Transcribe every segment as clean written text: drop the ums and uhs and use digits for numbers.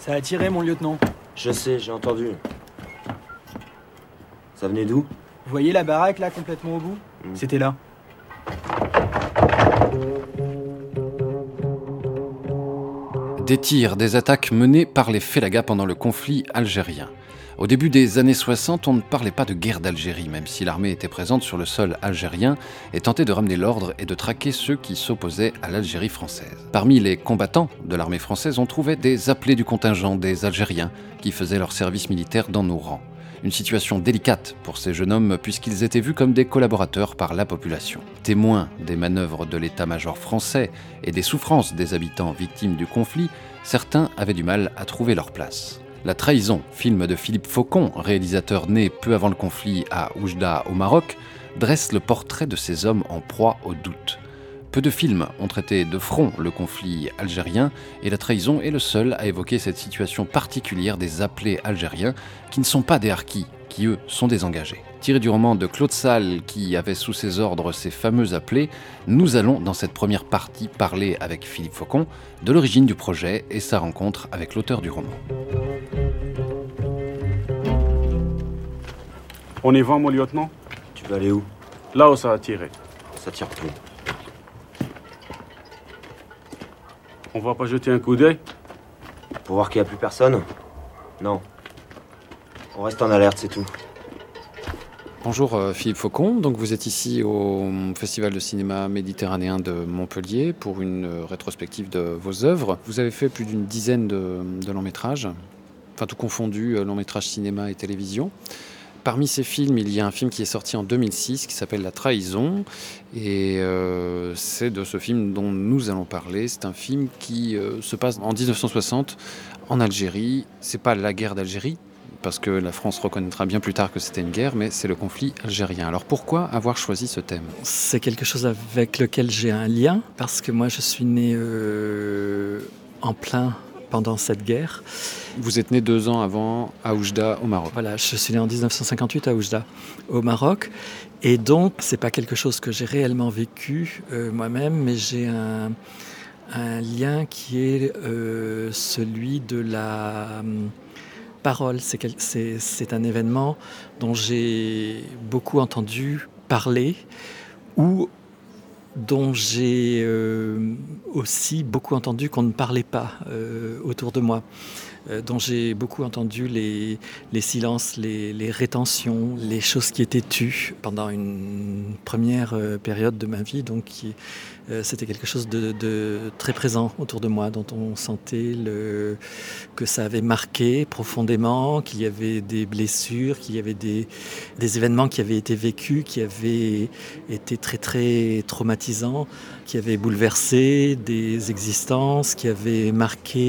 Ça a tiré, mon lieutenant. Je sais, j'ai entendu. Ça venait d'où? Vous voyez la baraque, là, complètement au bout? C'était là. Des tirs, des attaques menées par les Félagas pendant le conflit algérien. Au début des années 60, on ne parlait pas de guerre d'Algérie, même si l'armée était présente sur le sol algérien et tentait de ramener l'ordre et de traquer ceux qui s'opposaient à l'Algérie française. Parmi les combattants de l'armée française, on trouvait des appelés du contingent des Algériens qui faisaient leur service militaire dans nos rangs. Une situation délicate pour ces jeunes hommes puisqu'ils étaient vus comme des collaborateurs par la population. Témoins des manœuvres de l'état-major français et des souffrances des habitants victimes du conflit, certains avaient du mal à trouver leur place. La Trahison, film de Philippe Faucon, réalisateur né peu avant le conflit à Oujda au Maroc, dresse le portrait de ces hommes en proie au doute. Peu de films ont traité de front le conflit algérien et La Trahison est le seul à évoquer cette situation particulière des appelés algériens qui ne sont pas des harkis, qui eux sont des engagés. Tiré du roman de Claude Sall qui avait sous ses ordres ces fameux appelés, nous allons dans cette première partie parler avec Philippe Faucon de l'origine du projet et sa rencontre avec l'auteur du roman. On y va, mon lieutenant? Tu veux aller où? Là où ça a tiré. Ça tire plus. On va pas jeter un coup d'œil? Pour voir qu'il n'y a plus personne? Non. On reste en alerte, c'est tout. Bonjour Philippe Faucon, donc vous êtes ici au Festival de cinéma méditerranéen de Montpellier pour une rétrospective de vos œuvres. Vous avez fait plus d'une dizaine de longs métrages, enfin tout confondu, longs métrages cinéma et télévision. Parmi ces films, il y a un film qui est sorti en 2006 qui s'appelle La Trahison et c'est de ce film dont nous allons parler. C'est un film qui se passe en 1960 en Algérie. C'est pas la guerre d'Algérie parce que la France reconnaîtra bien plus tard que c'était une guerre, mais c'est le conflit algérien. Alors pourquoi avoir choisi ce thème? C'est quelque chose avec lequel j'ai un lien parce que moi je suis né en plein pendant cette guerre. Vous êtes né 2 ans avant à Oujda au Maroc. Voilà, je suis né en 1958 à Oujda au Maroc. Et donc, c'est pas quelque chose que j'ai réellement vécu moi-même, mais j'ai un lien qui est celui de la parole. C'est un événement dont j'ai beaucoup entendu parler, ou dont j'ai aussi beaucoup entendu qu'on ne parlait pas autour de moi, dont j'ai beaucoup entendu les silences, les rétentions, les choses qui étaient tues pendant une première période de ma vie. Donc c'était quelque chose de très présent autour de moi, dont on sentait que ça avait marqué profondément, qu'il y avait des blessures, qu'il y avait des événements qui avaient été vécus, qui avaient été très très traumatisants, qui avaient bouleversé des existences, qui avaient marqué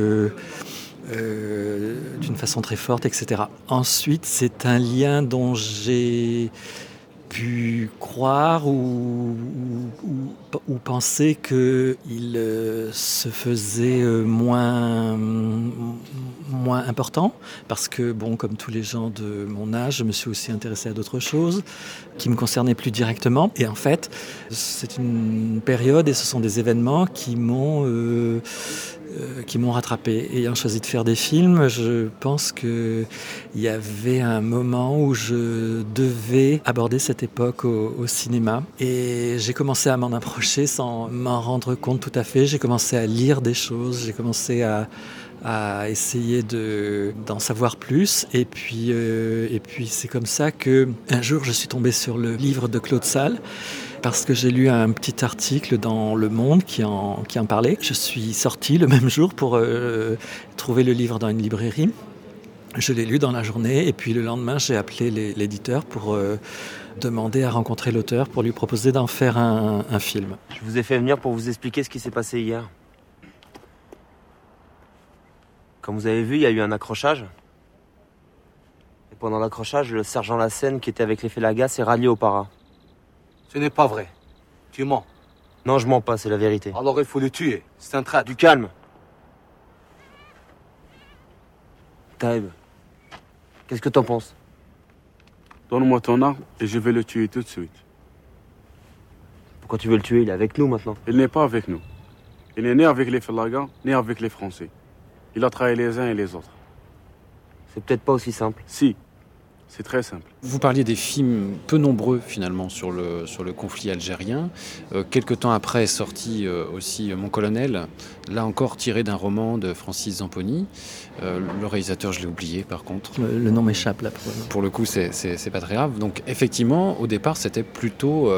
d'une façon très forte, etc. Ensuite, c'est un lien dont j'ai pu croire ou penser qu'il se faisait moins important, parce que, bon, comme tous les gens de mon âge, je me suis aussi intéressé à d'autres choses qui me concernaient plus directement. Et en fait, c'est une période et ce sont des événements qui m'ont rattrapé. Ayant choisi de faire des films, je pense qu'il y avait un moment où je devais aborder cette époque au cinéma. Et j'ai commencé à m'en approcher sans m'en rendre compte tout à fait. J'ai commencé à lire des choses, j'ai commencé à essayer d'en savoir plus. Et puis c'est comme ça qu'un jour, je suis tombé sur le livre de Claude Sall, parce que j'ai lu un petit article dans Le Monde qui en parlait. Je suis sorti le même jour pour trouver le livre dans une librairie. Je l'ai lu dans la journée et puis le lendemain, j'ai appelé l'éditeur pour demander à rencontrer l'auteur pour lui proposer d'en faire un film. Je vous ai fait venir pour vous expliquer ce qui s'est passé hier. Comme vous avez vu, il y a eu un accrochage. Et pendant l'accrochage, le sergent Lassène, qui était avec les Félagas, s'est rallié au para. Ce n'est pas vrai. Tu mens. Non, je mens pas, c'est la vérité. Alors il faut le tuer. C'est un traître. Du calme. Taïb, qu'est-ce que t'en penses? Donne-moi ton arme et je vais le tuer tout de suite. Pourquoi tu veux le tuer? Il est avec nous maintenant. Il n'est pas avec nous. Il n'est ni avec les Félagas, ni avec les Français. Il a trahi les uns et les autres. C'est peut-être pas aussi simple. Si, c'est très simple. Vous parliez des films peu nombreux finalement sur le conflit algérien. Quelque temps après est sorti aussi Mon colonel, là encore tiré d'un roman de Francis Zamponi. Le réalisateur, je l'ai oublié par contre. Le nom m'échappe là. Pour le coup, c'est pas très grave. Donc effectivement, au départ, c'était plutôt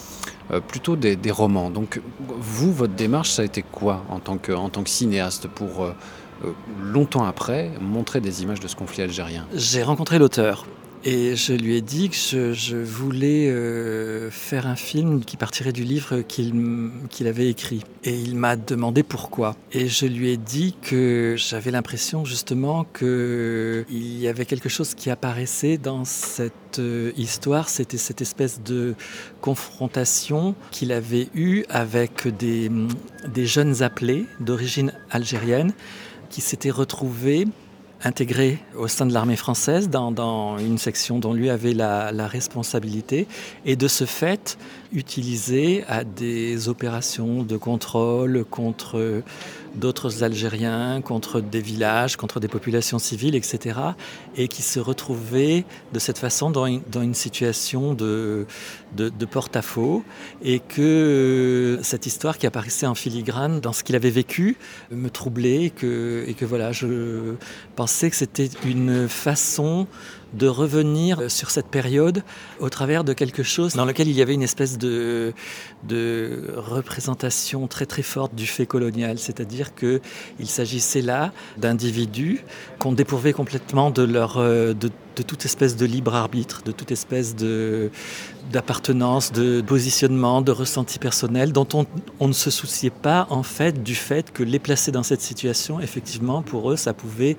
des romans. Donc vous, votre démarche, ça a été quoi en tant que cinéaste pour longtemps après montrer des images de ce conflit algérien? J'ai rencontré l'auteur. Et je lui ai dit que je voulais faire un film qui partirait du livre qu'il avait écrit. Et il m'a demandé pourquoi. Et je lui ai dit que j'avais l'impression justement qu'il y avait quelque chose qui apparaissait dans cette histoire. C'était cette espèce de confrontation qu'il avait eue avec des jeunes appelés d'origine algérienne qui s'étaient retrouvés intégré au sein de l'armée française dans une section dont lui avait la responsabilité et de ce fait utilisé à des opérations de contrôle contre d'autres Algériens, contre des villages, contre des populations civiles, etc. et qui se retrouvaient de cette façon dans une situation de porte-à-faux et que cette histoire qui apparaissait en filigrane dans ce qu'il avait vécu me troublait et que voilà, je pensais que c'était une façon de revenir sur cette période au travers de quelque chose dans lequel il y avait une espèce de représentation très très forte du fait colonial, c'est-à-dire qu'il s'agissait là d'individus qu'on dépourvait complètement de toute espèce de libre arbitre, de toute espèce d'appartenance, de positionnement, de ressenti personnel, dont on ne se souciait pas en fait du fait que les placer dans cette situation, effectivement, pour eux, ça pouvait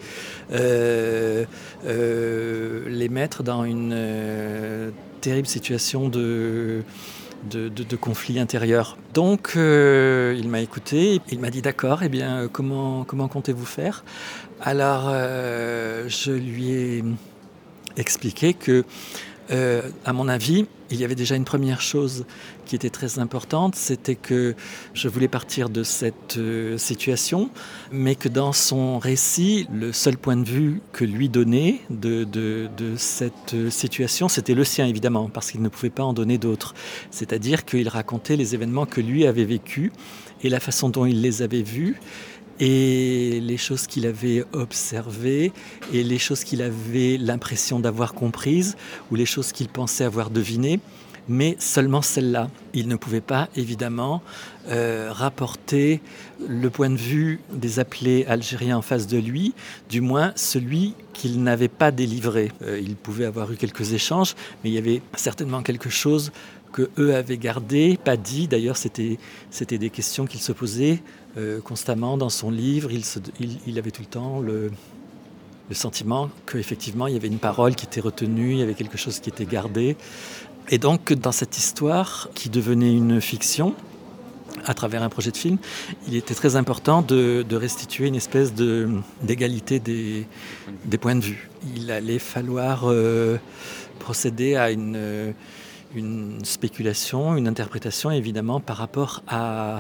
les mettre dans une terrible situation de conflit intérieur. Donc il m'a écouté, il m'a dit d'accord, eh bien comment comptez-vous faire? Alors je lui ai expliqué que à mon avis, il y avait déjà une première chose qui était très importante, c'était que je voulais partir de cette situation, mais que dans son récit, le seul point de vue que lui donnait de cette situation, c'était le sien évidemment, parce qu'il ne pouvait pas en donner d'autres. C'est-à-dire qu'il racontait les événements que lui avait vécus et la façon dont il les avait vus, et les choses qu'il avait observées et les choses qu'il avait l'impression d'avoir comprises ou les choses qu'il pensait avoir devinées, mais seulement celles-là. Il ne pouvait pas, évidemment, rapporter le point de vue des appelés algériens en face de lui, du moins celui qu'il n'avait pas délivré. Il pouvait avoir eu quelques échanges, mais il y avait certainement quelque chose que eux avaient gardé, pas dit. D'ailleurs, c'était des questions qu'il se posait constamment dans son livre. Il avait tout le temps le sentiment qu'effectivement, il y avait une parole qui était retenue, il y avait quelque chose qui était gardé. Et donc, dans cette histoire qui devenait une fiction, à travers un projet de film, il était très important de restituer une espèce d'égalité des points de vue. Il allait falloir procéder à une spéculation, une interprétation, évidemment, par rapport à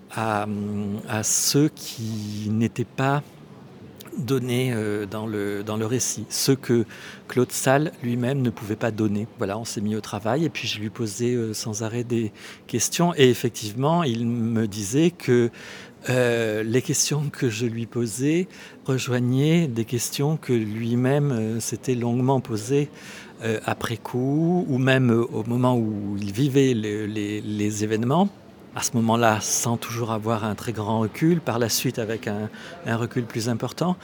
ceux qui n'étaient pas donnés dans le récit, ceux que Claude Sall lui-même ne pouvait pas donner. Voilà, on s'est mis au travail et puis je lui posais sans arrêt des questions et effectivement, il me disait que les questions que je lui posais rejoignaient des questions que lui-même s'était longuement posées après coup ou même au moment où il vivait les événements. À ce moment-là, sans toujours avoir un très grand recul, par la suite avec un recul plus important.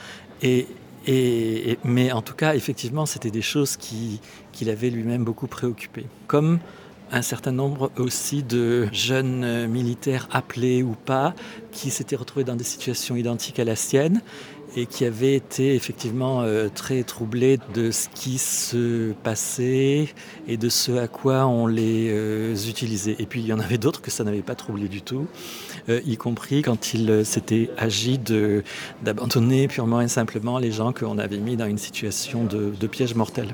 Mais en tout cas, effectivement, c'était des choses qu'il avait lui-même beaucoup préoccupé. Comme un certain nombre aussi de jeunes militaires appelés ou pas, qui s'étaient retrouvés dans des situations identiques à la sienne et qui avaient été effectivement très troublés de ce qui se passait et de ce à quoi on les utilisait. Et puis il y en avait d'autres que ça n'avait pas troublé du tout, y compris quand il s'était agi d'abandonner purement et simplement les gens qu'on avait mis dans une situation de piège mortel.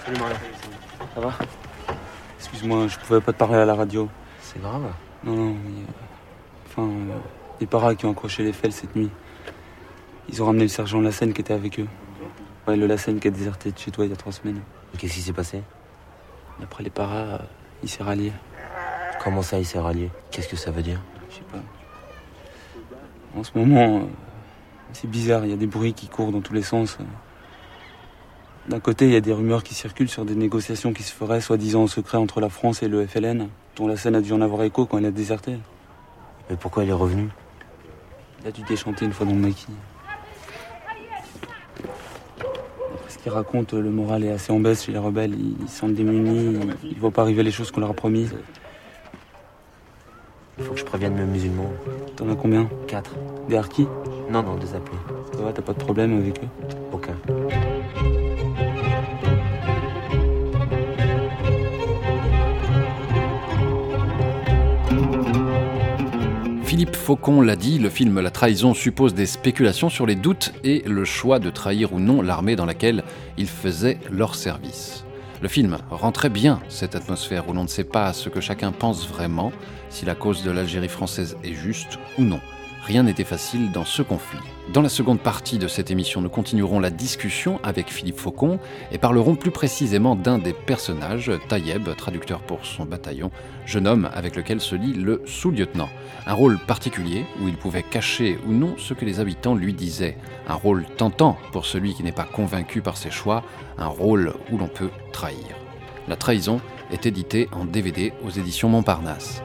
Salut Mario. Ça va? Excuse-moi, je pouvais pas te parler à la radio. C'est grave. Non, les paras qui ont accroché les fels cette nuit. Ils ont ramené le sergent Lassène qui était avec eux. Ouais, le Lassène qui a déserté de chez toi il y a 3 semaines. Et qu'est-ce qui s'est passé? Après les paras, il s'est rallié. Comment ça, il s'est rallié? Qu'est-ce que ça veut dire? Je sais pas. En ce moment, c'est bizarre, il y a des bruits qui courent dans tous les sens. D'un côté, il y a des rumeurs qui circulent sur des négociations qui se feraient, soi-disant en secret, entre la France et le FLN, dont Lassène a dû en avoir écho quand il a déserté. Mais pourquoi il est revenu? Il a dû déchanter une fois dans le maquis. D'après ce qu'il raconte, le moral est assez en baisse chez les rebelles. Ils se sentent démunis, ils ne voient pas arriver les choses qu'on leur a promises. Il faut que je prévienne mes musulmans. T'en as combien? 4. Des harkis? Non, des appelés. Ça va, t'as pas de problème avec eux? Aucun. Philippe Faucon l'a dit, le film La Trahison suppose des spéculations sur les doutes et le choix de trahir ou non l'armée dans laquelle ils faisaient leur service. Le film rend très bien cette atmosphère où l'on ne sait pas ce que chacun pense vraiment, si la cause de l'Algérie française est juste ou non. Rien n'était facile dans ce conflit. Dans la seconde partie de cette émission, nous continuerons la discussion avec Philippe Faucon et parlerons plus précisément d'un des personnages, Tayeb, traducteur pour son bataillon, jeune homme avec lequel se lie le sous-lieutenant. Un rôle particulier où il pouvait cacher ou non ce que les habitants lui disaient. Un rôle tentant pour celui qui n'est pas convaincu par ses choix, un rôle où l'on peut trahir. La Trahison est édité en DVD aux éditions Montparnasse.